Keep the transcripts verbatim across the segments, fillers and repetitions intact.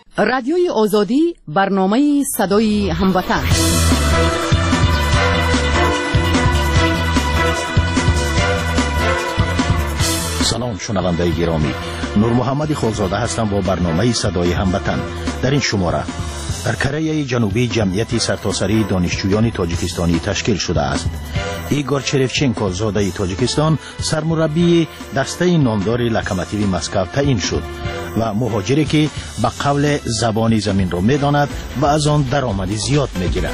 رادیوی آزادی، برنامه صدای هموطن. سلام شنونده گرامی، نور محمد خالزاده هستم با برنامه صدای هموطن. در این شماره در کره جنوبی جمعیتی سرتاسری دانشجویان تاجیکستانی تشکیل شده است. ایگور چرفچنکو زاده تاجیکستان سرمربی دسته نامدار لوکوموتیو مسکو تعیین شد و مهاجری که به قول زبان زمین را می‌داند و از آن درآمدی زیاد می‌گیرد.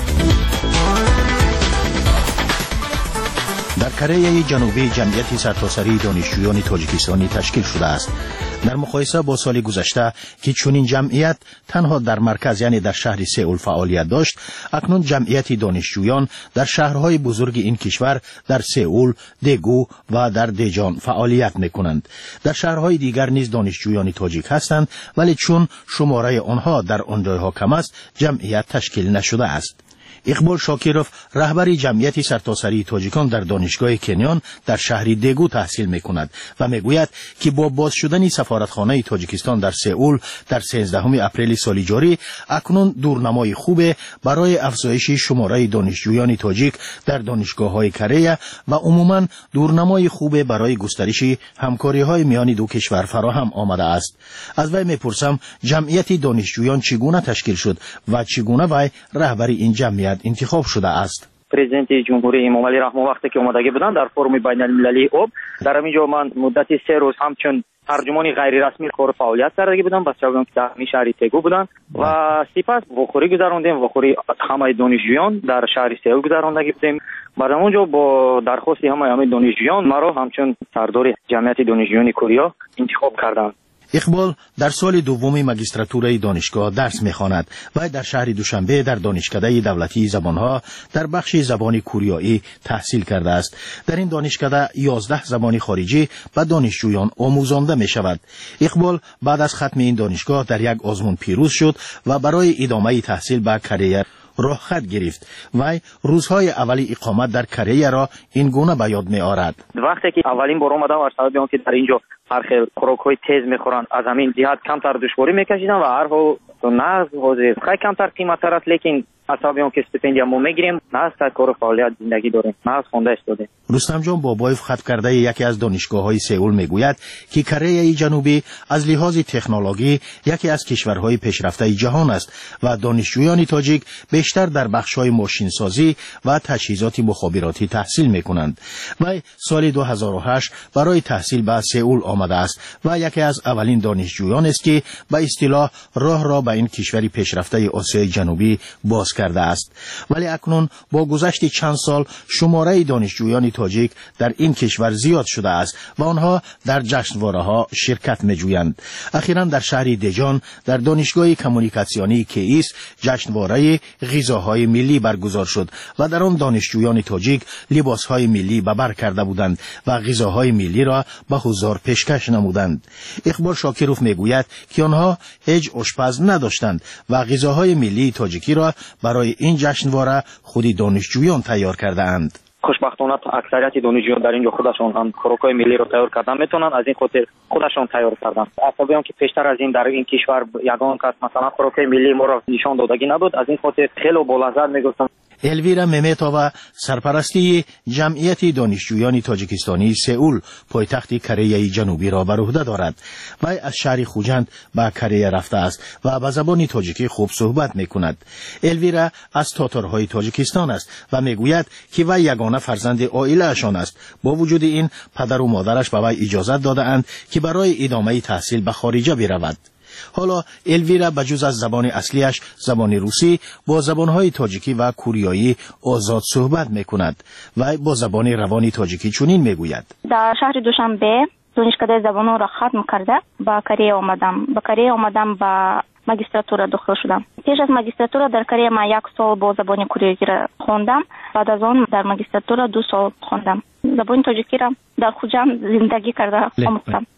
در کره جنوبی جمعیتی سرتاسری دانشجویان تاجیکستانی تشکیل شده است. در مقایسه با سال گذشته که چنین جمعیت تنها در مرکز یعنی در شهر سئول فعالیت داشت، اکنون جمعیت دانشجویان در شهرهای بزرگ این کشور در سئول، دگو و در دیجان فعالیت می‌کنند. در شهرهای دیگر نیز دانشجویان تاجیک هستند، ولی چون شماره آنها در آن جایها کم است، جمعیت تشکیل نشده است. اقبال شاکیروف رهبر جمعیت سرتاسری تاجیکان در دانشگاه کنیان در شهر دگو تحصیل می‌کند و میگوید که با باز شدن سفارتخانه تاجیکستان در سئول در سیزدهم اپریل سال جاری، اکنون دورنمای خوب برای افزایش شماره دانشجویان تاجیک در دانشگاه‌های کره و عموماً دورنمای خوب برای گسترش همکاری‌های میان دو کشور فراهم آمده است. از وی میپرسم جمعیت دانشجویان چگونه تشکیل شد و چگونه وی رهبر این جمعیت انتخاب شده است. پرزیدنت جمهوری امام علی رحمه وقتی که اومدگی بودن در فروم بین المللی اوب، در همینجا من مدت سه روز همچون ترجمانی غیر رسمی کار فعالیت کردگی بودم. بس چون که در شهر تگو بودن و سپس وخوری گذروندیم، وخوری همه دانشجویان در شهر سئول گذروندگی بودیم. بعد اونجا با درخواست همه همه دانشجویان مرا همچون سردار جمعیت دانشجویان کوریا انتخاب کردند. اقبال در سال دوم ماجستراتورای دانشگاه درس می‌خواند و در شهر دوشنبه در دانشکده دولتی زبانها در بخش زبان کوریایی تحصیل کرده است. در این دانشکده یازده زبان خارجی و دانشجویان آموزانده می‌شود. اقبال بعد از ختم این دانشگاه در یک آزمون پیروز شد و برای ادامه تحصیل به کره راه خط گرفت. و روزهای اولی اقامت در کره را این گونه به یاد می‌آورد. وقتی که اولین بار اومدم و سبب اون که در اینجا هر خیل خوراک‌های تیز می‌خورن، از همین جهت کمتر دشواری می‌کشیدم و هر حال نه حاضر خیلی کمتر قیمت است، لیکن حسابی اون که استیپندیوم ما می‌گیریم، نه از کار فعالیت زندگی داریم، نه از خونده استاده. رستم جان بابایف خط کرده یکی از دانشگاه‌های سئول میگوید که کره جنوبی از لحاظ تکنولوژی یکی از کشورهای پیشرفته جهان است و دانشجویان تاجیک بیشتر در بخش‌های ماشینسازی و تجهیزات مخابراتی تحصیل می‌کنند. و سال دو هزار و هشت برای تحصیل به سئول آمده است و یکی از اولین دانشجویان است که به اصطلاح راه را به این کشور پیشرفته آسیای جنوبی باز کرده است. ولی اکنون با گذشت چند سال شماره دانشجویان تاجیک در این کشور زیاد شده است و آنها در جشنواره‌ها شرکت می‌جویند. اخیراً در شهر دیجان در دانشگاه کمونیکاسیونی کیس جشنواره غذاهای ملی برگزار شد و در آن دانشجویان تاجیک لباسهای ملی به بر کرده بودند و غذاهای ملی را به حضار پیشکش نمودند. اقبال شاکیروف میگوید که آنها هیچ آشپز نداشتند و غذاهای ملی تاجیکی را برای این جشنواره خودی دانشجویان تیار کرده اند. خوشبختانه اکثریت دانشجویان در اینجا خودشون هم خوراکای ملی رو تیار کردن میتونن، از این خاطر خودشون تیار کردن. اصلا که پیشتر از این در این کشور یگان کس مثلا خوراکای ملی ما رو نشان دادگی نبود، از این خاطر خیلی با لذت میگفتم. الویرا ممتووا سرپرستی جمعیت دانشجویان تاجیکستانی سئول پایتخت کره جنوبی را بر عهده دارد و از شهر خوجند به کره رفته است و به زبان تاجیکی خوب صحبت میکند. الویرا از تاتارهای تاجیکستان است و میگوید که وی یگانه فرزند عائله اشان است. با وجود این پدر و مادرش به وی اجازه داده اند که برای ادامه تحصیل به خارج برود. حالا الویرا بجز از زبان اصلیش زبان روسی با زبانهای تاجیکی و کوریایی آزاد صحبت میکند و با زبان روانی تاجیکی چنین میگوید: در شهر دوشنبه دانشکده زبانها را ختم کرده با کره آمدم. با کره آمدم با ماجستراتورا داخل شدم. پیش از ماجستراتورا در کره ما یک سال با زبان کوریایی را خواندم. بعد از آن در ماجستراتورا دو سال خواندم. زبان تاجیکی را در خوجند زندگی کرده آموختم.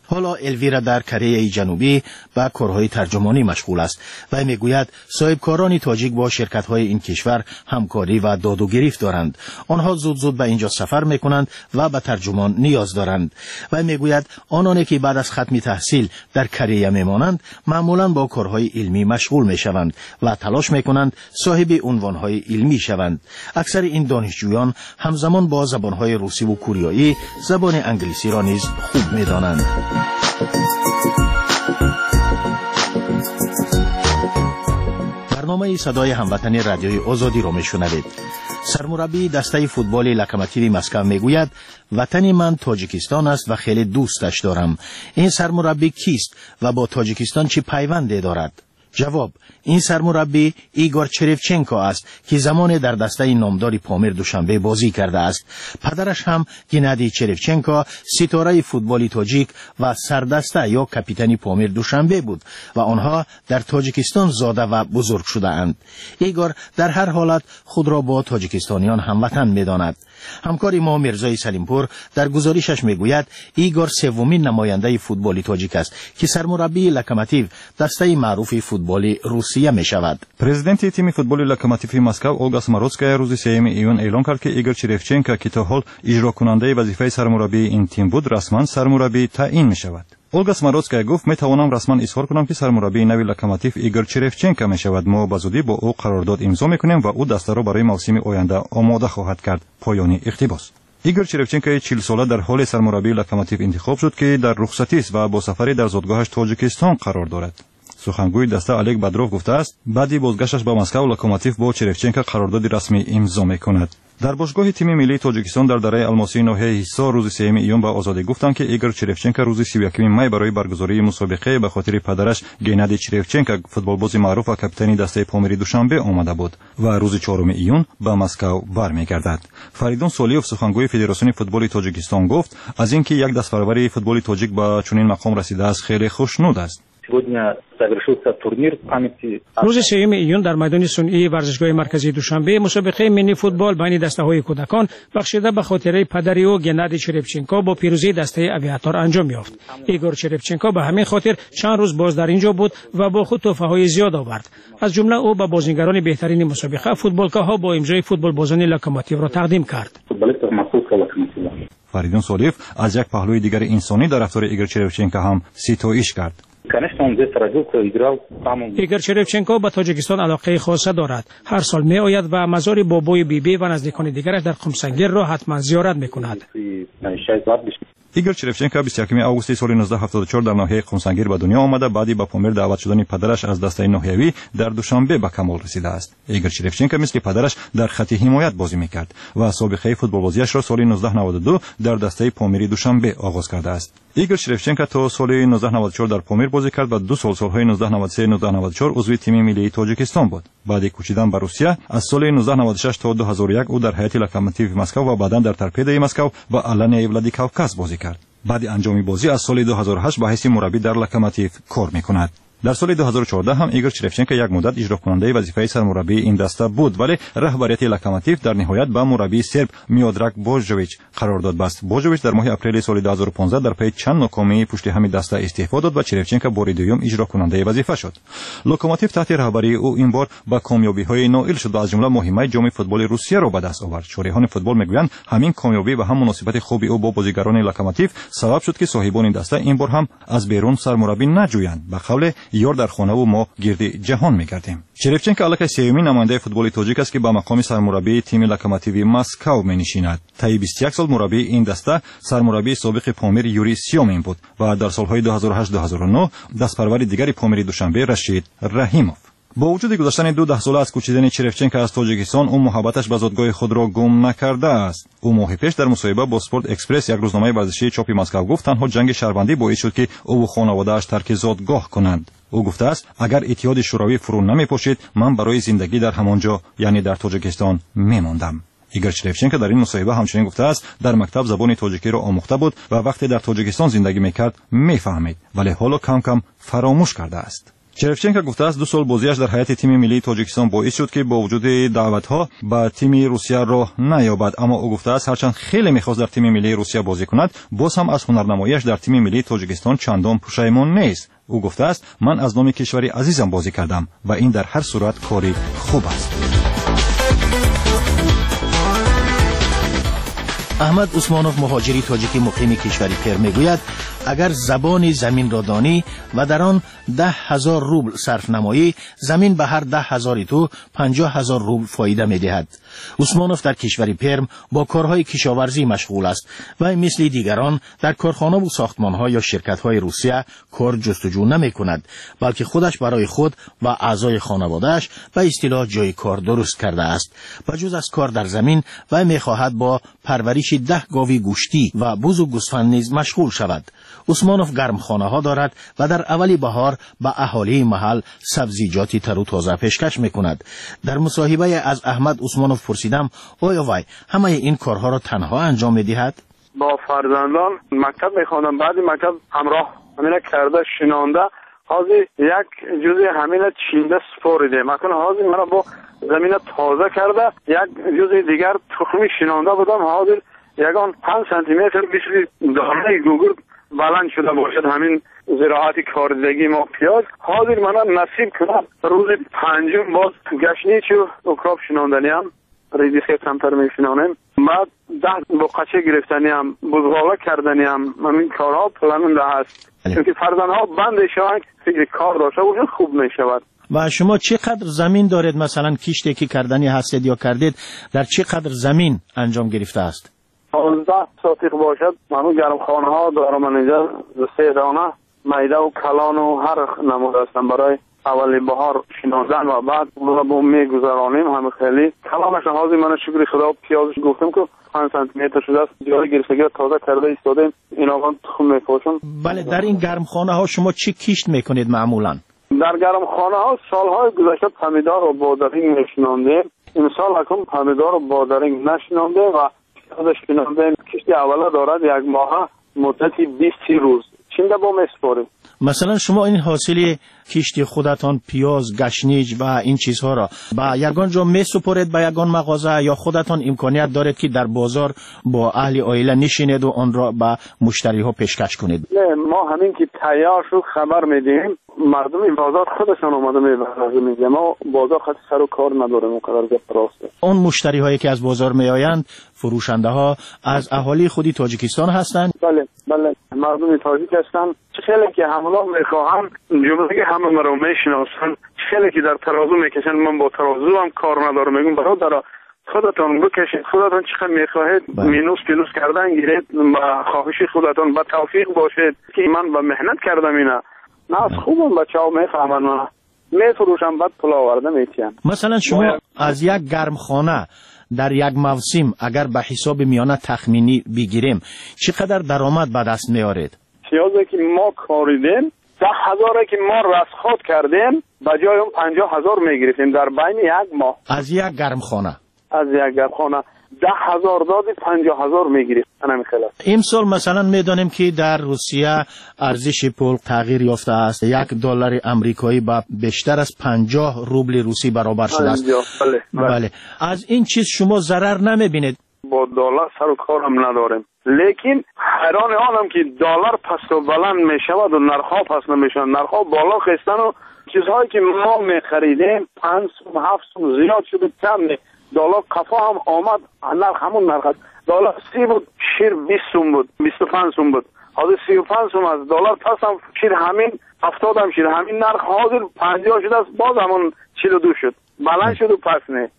حالا الویرا در کره جنوبی با کارهای ترجمانی مشغول است و میگوید صاحبکاران تاجیک با شرکت‌های این کشور همکاری و داد و گریفت دارند. آنها زود زود به اینجا سفر میکنند و به ترجمان نیاز دارند و میگوید آنانی که بعد از ختم تحصیل در کره میمانند معمولا با کارهای علمی مشغول میشوند و تلاش میکنند صاحب عنوانهای علمی شوند. اکثر این دانشجویان همزمان با زبانهای روسی و کوریایی زبان انگلیسی را نیز خوب میدانند. برنامه صدای هموطنی رادیوی آزادی را میشنوید. سرمربی دسته فوتبال لوکوموتیو مسکو میگوید وطن من تاجیکستان است و خیلی دوستش دارم. این سرمربی کیست و با تاجیکستان چه پیوندی دارد؟ جواب: این سرمربی ایگور چریفچنکو است که زمان در دسته نامدار پامیر دوشنبه بازی کرده است. پدرش هم گنادی چریفچنکو ستاره فوتبال تاجیک و سردسته یا کاپیتان پامیر دوشنبه بود و آنها در تاجیکستان زاده و بزرگ شده اند. ایگور در هر حالت خود را با تاجیکستانیان هموطن می‌داند. همکار ما میرزای سلیمپور در گزارشش میگوید ایگور سومین نماینده فوتبالی تاجیک است که سرمربی لوکوموتیو دسته معروف فوتبال روسیه می شود. پرزیدنت تیم فوتبال لوکوموتیو مسکو اولگا سماروتسکایا روز سوم ایون اعلام کرد که ایگور چریفچنکو که تا حال اجرا کننده وظیفه سرمربی این تیم بود رسما سرمربی تعیین می شود. اولگا سماروتسکایا گفت می توانم رسما اظهار کنم که سرمربی نوی لوکوموتیو ایگور چریفچنکو می شود. ما به زودی با او قرارداد امضا می کنیم و او دسته را برای موسم آینده آماده خواهد کرد. پایان اقتباس. ایگور چریفچنکو چهل ساله در حال سرمربی لوکوموتیو انتخاب شد که در رخصتی است و با سفری در زادگاهش تاجیکستان قرار دارد. سخنگوی دسته الک بدروف گفته است بعدی بازگشتش به مسکو لوکوموتیو با چریفچنکو قرارداد رسمی امضا می‌کند. در باشگاه تیم ملی تاجیکستان در دره الماسی ناحیه حصار روز سوم ایون به آزادی گفتند که ایگور چریفچنکو روز سی و یکم می برای برگزاری مسابقه به خاطر پدرش گنادی چریفچنکو فوتبالباز معروف و کاپیتان دسته پامیر دوشنبه آمده بود و روز چهارم ایون به مسکو برمیگردد. فریدون سالیوف سخنگوی فدراسیون فوتبال تاجیکستان گفت از اینکه یک دستپرور فوتبال تاجیک به چنین مقام رسیده است خیلی خوشنود است. روز سوم ایون در میدان صنعی ورزشگاه مرکزی دوشنبه مسابقه ملی فوتبال بین دسته‌های کودکان بخشیده به خاطره پدری او گنادی چریفچنکو با پیروزی دسته آویاتور انجام یافت. ایگور چریفچنکو به همین خاطر چند روز باز در اینجا بود و با خود تحفه‌های زیاد آورد. از جمله او به بازیگران بهترین مسابقه فوتبالکاها با امضای فوتبالبازان لوکوموتیو را تقدیم کرد. فریدون سالیف از یک پهلوی دیگر انسانی در رفتار ایگور چریفچنکو هم ستایش کرد. ایگور چریفچنکو به تاجیکستان علاقه خاصه دارد. هر سال می آید و مزار بابای بیبی و نزدیکان دیگرش در قمسنگیر را حتما زیارت می کند. ایگور چریفچنکو بیست و یکم آگوست سال نوزده هفتاد و چهار در ناحیه قمسنگیر به دنیا آمده. بعدی با پامیر دعوت شدن پدرش از دسته ناحیوی در دوشنبه به کمال رسیده است. ایگور چریفچنکو مثل پدرش در خط حمایت بازی میکرد و سابقه فوتبال بازیش را سال نوزده نود و دو در دسته پامیری دوشنبه آغاز کرده است. ایگور چریفچنکو تا سال نوزده نود و چهار در پامیر بازی کرد و دو سال سالهای نوزده نود و سه نوزده نود و چهار عضو تیم ملی تاجیکستان بود. بعد کوچیدن به روسیه از سال نوزده نود و شش تا دو هزار و یک او در هیئت لوکوموتیو مسکو و بعدا در تورپیدوی مسکو و آلانیا ولادیکاوکاز بازی کرد. بعد انجام بازی از سال دو هزار و هشت به حیث مربی در لوکوموتیو کار میکند. در سال دو هزار و چهارده هم ایگور چریفچنکو یک مدت اجرا کننده وظیفه سرمربی این دسته بود ولی رهبریت لوکوموتیو در نهایت به مربی سرب میودراک بوژویچ قرارداد بست. بوژویچ در ماه اپریل سال دو هزار و پانزده در پی چند ناکامی پشت همین دسته استعفا داد و چریفچنکو بار دوم اجرا کننده وظیفه شد. لوکوموتیو تحت رهبری او این بار با کامیابی‌های نائل شد و از جمله مهمه جام فوتبال روسیه را به دست آورد. شارحان فوتبال میگویند همین کامیابی و هم مناسبت خوب او با بازیگران لوکوموتیو سبب شد که صاحبان این دسته این بار هم از بیرون سرمربی نجویند. به قول یار در خانه و ما گرد جهان میگردیم. چریفچنکو الک سومین نماینده فوتبال تاجیک است که با مقام سرمربی تیم لوکوموتیو مسکو مینشیند. طی بیست و یک سال مربی این دسته سرمربی سابق پامیر یوری سیومین بود و در سالهای دو هزار و هشت دو هزار و نه دستپرور دیگری پامیر دوشنبه رشید رحیموف. با وجود گذشتن دو ده ساله از کوچیدن چریفچنکو از تاجیکستان او محبتش به زادگاه خود را گم نکرده است. او ماه پیش در مصاحبه با اسپورت اکسپرس یک روزنامه ورزشی چاپ مسکو گفت تنها جنگ شهروندی باعث شد که او و خانواده‌اش ترک زادگاه کنند. او گفته است اگر اتحاد شوروی فرو نمی‌پاشید من برای زندگی در همانجا یعنی در تاجیکستان می‌ماندم. ایگور چریفچنکو در این مصاحبه همچنین گفته است در مکتب زبان تاجیکی را آموخته بود و وقتی در تاجیکستان زندگی می‌کرد می‌فهمید ولی حالا کم کم فراموش کرده است. چرفچنکو گفته است دو سال بازیش در هیئت تیم ملی تاجیکستان باعث شد که با وجود دعوت‌ها به تیم روسیه راه نیابد، اما او گفته است هرچند خیلی می‌خواست در تیم ملی روسیه بازی کند، باز هم از هنرنماییش در تیم ملی تاجیکستان چندان پشیمان نیست. او گفته است من از نام کشوری عزیزم بازی کردم و این در هر صورت کاری خوب است. احمد عثمانوف مهاجری تاجیکی مقیم کشور پر میگوید اگر زبان زمین را دانی و در آن ده هزار روبل صرف نمایی، زمین به هر ده هزاری تو پنجاه هزار روبل فایده می دهد. عثمانوف در کشور پرم با کارهای کشاورزی مشغول است و مثل دیگران در کارخانه و ساختمانها یا شرکت‌های روسیه کار جستجو نمی کند، بلکه خودش برای خود و اعضای خانواده‌اش به اصطلاح جای کار درست کرده است. بجز از کار در زمین و می خواهد با پرورش ده گاوی گوشتی و بز و گوسفند نیز مشغول شود. عثمانوف گرمخانه ها دارد و در اولی بهار به اهالی محل سبزیجاتی تر و تازه پیشکش میکند. در مصاحبه از احمد عثمانوف پرسیدم آیا وای همه این کارها را تنها انجام میدهد؟ با فرزندان مکتب میخوانم، بعد مکتب همراه همین کرده شنانده حاضر یک جزء همین چینده سپوریده مکان حاضر مرا با زمین تازه کرده، یک جزء دیگر تخمی شنانده بودم حاضر یگان پنج سانتی متر بیشتر دانه گوگل بلند شده باشد. همین زراعت کاردگی ما پیاز حاضر منم نصیب کنم روز پنجم باز گشنیچ و اکراب شناندنی هم ریدی خیلی کمتر میشنانیم، بعد ده بقچه گرفتنی هم بزغاله کردنی هم همین کارها پلننده هست چونکه فرزندها بند شوند فکر کار داشته و خوب میشود. و شما چقدر زمین دارید؟ مثلا کشتی که کردنی هستید یا کردید در چقدر زمین انجام گرفته است؟ پانزده ساتیق باشد. منو گرمخانه ها دارم اینجا سه دانه میده و کلان و هر نموده هستم برای اولی بهار شناندن و بعد اون رو میگذرانیم. همه خیلی کلانش حاضر من شکر خدا پیازش گفتم که پنج سانتی متر شده است، جای گرفتگی تازه کرده ایستادیم این آقا تخم میپاشم. بله، در این گرمخانه ها شما چی کشت میکنید معمولا؟ در گرمخانه ها سالهای گذشته پمیدار و بادرینگ نشناندیم، این سال حکم پمیدار و بادرینگ نشنانده و پیازش شنانده. کشتی اوله دارد یک ماه مدتی بیست روز چینده با مسپاریم. مثلا شما این حاصل کشتی خودتان پیاز، گشنیج و این چیزها را با یگان جا میسپارید به یگان مغازه یا خودتان امکانیت دارید که در بازار با اهل عائله نشینید و آن را به مشتری ها پیشکش کنید؟ نه، ما همین که تیار شد خبر میدیم، مردم این بازار خودشان اومده میبرن میگه ما بازار خاطر سر و کار نداریم اونقدر گپ راسته. اون مشتری هایی که از بازار میآیند فروشنده ها از اهالی خودی تاجیکستان هستند؟ بله بله، مردم تاجیک هستند. خیلی که حمله میخواهند جمله همه مرا میشناسن، خیلی که در ترازو میکشن. من با ترازو هم کار ندارم، میگم برادر خودتان بکشید، خودتان چقدر میخواهید مینوس پینوس کردن گیرید با خواهش خودتان با توفیق باشید که من با مهنت کردم اینا. نه از خوبم بچه ها میفهمن من میفروشم بعد پول آورده میتیم. مثلا شما از یک گرمخانه در یک موسم اگر به حساب میانه تخمینی بگیریم چقدر درآمد به دست میارید؟ پیازی که ما کاریدیم ده هزاره که ما رسخات کردیم به جای اون پنجاه هزار میگرفتیم در بین یک ماه. از یک گرمخانه از یک گرمخانه ده هزار دادی پنجاه هزار میگرفت. همین خلاص. امسال مثلا میدانیم که در روسیه ارزش پول تغییر یافته است. یک دلار امریکایی با بیشتر از پنجاه روبل روسی برابر شده است. بله. بله. بله. از این چیز شما ضرر نمیبینید؟ با دلار سر و کارم نداریم، لیکن حیران آنم که دلار پست و بلند میشود و نرخ‌ها پست نمیشن، نرخ‌ها بالا خستن و چیزهایی که ما میخریدیم پنج سوم هفت سوم زیاد شده کم نه. دلار کفا هم آمد نرخ همون نرخ دلار سی بود شیر بیست سوم بود بیست و پنج سوم بود، حاضر سی و پنج سوم از دلار پس هم شیر همین هفتاد هم شیر همین نرخ حاضر پنجاه شده است باز همون چهل و دو شد بلند شد و پس نه.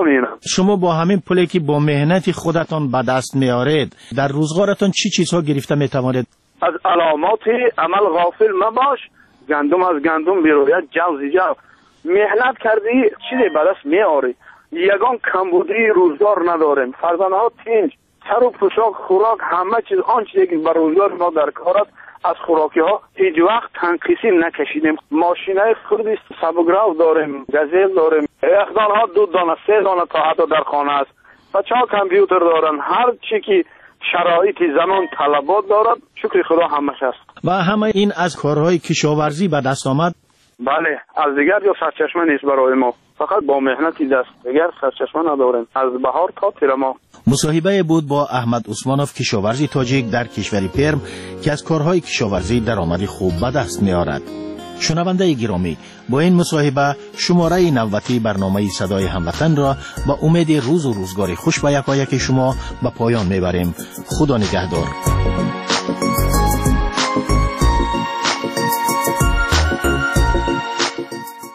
شما با همین پولی که با مهنت خودتان به دست میارید در روزگارتان چی چیزها گرفته میتوانید؟ از علامات عمل غافل مباش، گندم از گندم بیروید جوزی جو، مهنت کردی چیزی به دست میاری. یگان کمبودی روزگار نداریم، فرزندها تنج، سر و پوشاک خوراک همه چیز آن چیزی که بر روزگار ما در کارات از خوراکی ها هیچ وقت تنقیسی نکشیدیم. ماشینای خودی سبوگراو داریم، گزیل داریم، اخدان ها دو دانه سه دانه تا حتی در خانه است. بچه ها کامپیوتر دارن، هر چی که شرایط زمان طلبات دارد شکر خدا همش است. و همه این از کارهای کشاورزی به دست آمد؟ بله از دیگر جو سرچشمه نیست برای ما، فقط با مهنتی دست دیگر سرچشمه نداریم از بهار تا تیر ماه. مصاحبه بود با احمد عثمانوف کشاورز تاجیک در کشور پرم که از کارهای کشاورزی درآمدی خوب به دست می‌آورد. شنونده گرامی، با این مصاحبه شماره نوبتی برنامه صدای هموطن را با امید روز و روزگاری خوش به یکایک شما به پایان میبریم. خدا نگهدار.